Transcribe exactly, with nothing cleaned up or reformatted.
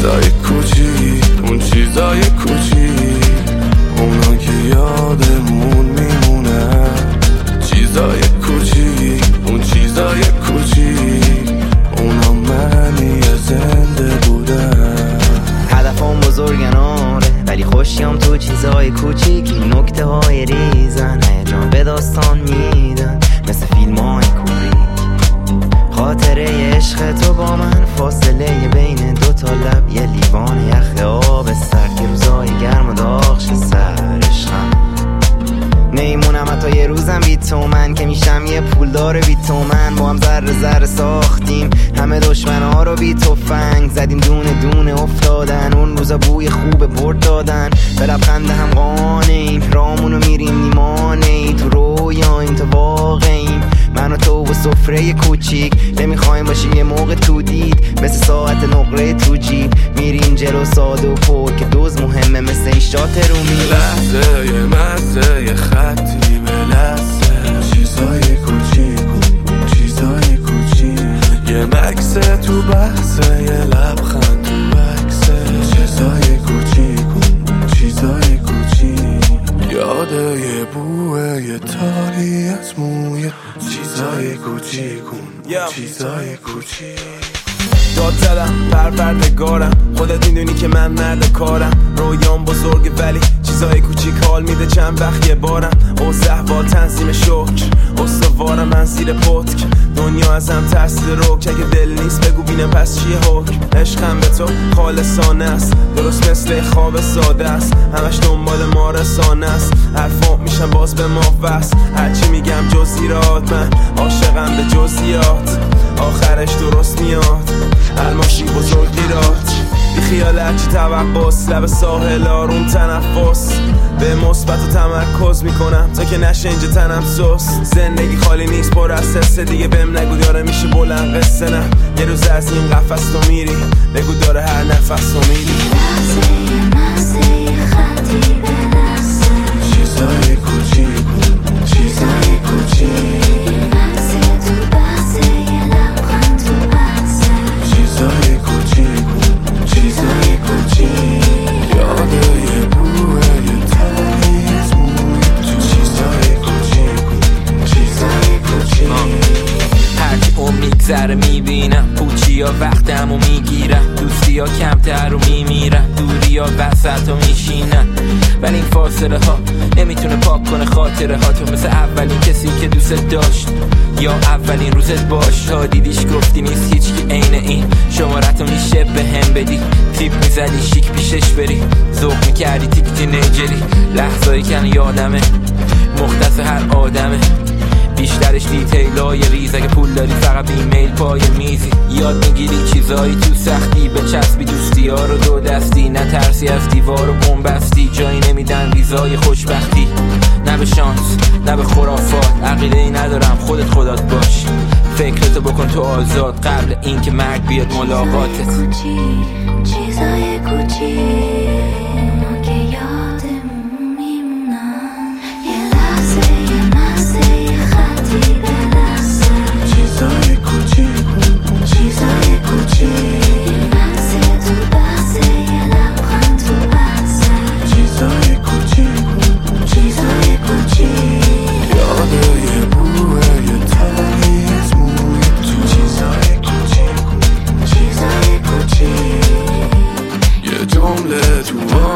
چیزای کوچیک، اون چیزای کوچیک، اونا که یادمون میمونه. چیزای کوچیک، اون چیزای کوچیک، اونا معنی زنده بودن. هدفم بزرگن آره، ولی خوشیم تو چیزای کوچیک. این نکته های ریزن هیجان به داستان میدن، مثل فیلم های کوریک. خاطره عشق تو با من، فاصله بین دو تا لب، یه لیوان یخ آب سرد که روزای گرم و داغش سرشم. نیمونم حتی یه روزم بی تو من، که میشم یه پولدار بی تو من. با هم ذره ذره ساختیم همه دشمنها رو بی تفنگ، زدیم دونه دونه افتادن. اون روزا بوی خوب برد دادن، به لبخند هم قانعیم. رامونو میریم نیمانه ای، تو رویایم تو واقعیم. من و تو و سفره کوچیک، نمیخوایم باشیم یه موقع تو دید. مثل ساعت نقره تو جیب میریم جلو ساده و پر، که دوز مهمه مثل این شات رو می. لحظه یه مزه یه خطی به لحظه، چیزای کوچیک، اون چیزای کوچیک، یه مکسه تو بحثه، یه لبخند تو بکسه. چیزای کوچیک، اون چیزای کوچیک، یاده یه بوه یه تالی از موی. چیزای کوچیک، اون چیزای کوچیک. داد زدم پروردگارم، خودت میدونی که من مرد کارم. رویام بزرگه ولی چیزای کوچیک حال میده چند وقت یه بارم. اوزه با تنظیم شکر استوارم من زیر پتک. دنیا ازم ترسید روک، اگه دل نیست بگو بینم پس چیه حکم. عشقم به تو خالصانه است، درست مثل خواب ساده است. همش دنبال ما رسانه است، حرفام میشم باز به ما وست. هرچی میگم جزئیات، من عاشقم به جزئیات. آخرش درست میاد الماشی بزرگیرات. بی خیال هرچی توقعست، لب ساحل آروم تنفس. به مثبت و تمرکز میکنم تا که نشه اینجا تنم سست. زندگی خالی نیست پر از حسه، دیگه بهم نگو داره میشه بلند قصه. نه یه روز از این قفس تو میری، بگو داره هر نفس تو میری. چیزای کوچیک، چیزای کوچیک، چیزای کوچیک، چیزای کوچیک، یاده یه بوه یه تالی از موی. چیزای کوچیک، چیزای کوچیک. هرچی اون میگذره میبینم پوچی ها وقتمو میگیرم. دوستی ها کمتر رو میمیرم، دوری ها وسط رو میشینم. ولی این فاصله ها نمیتونه پاک کنه خاطره ها تو، مثل اولین کسی که دوست داشت یا اولین روزت باش. تا دیدیش گفتی نیست هیچ که عین این، شمارتو میشه به هم بدی. تیپ میزدی شیک پیشش بری، ذوق میکردی تیک تینیجری. لحظایی که یادمه مختص هر آدمه، بیشترش دیتیلای ریز. اگه پول داری فقط ایمیل پای میزی. یاد میگیری چیزایی تو سختی، به چسبی دوستی ها رو دو دستی. نه ترسی از دیوار و بومبستی، جایی نمیدن ویزای خوشبختی. نه به شانس نه به خرافات، عقیده ای ندارم خودت خدات باش. فکرتو بکن تو آزاد قبل این که مرگ بیاد ملاقاتت. چیزای کوچیک اونا که یادمون میمونن، یه لحظه یه مزه یه خطی به لحظه. چیزای کوچیک، چیزای کوچیک، یه مزه تو بحثه، یه لبخند تو بحثه. چیزای کوچیک، چیزای کوچیک، یاده یه بوه یه تالی از موی. چیزای کوچیک، چیزای کوچیک، یه جمله تو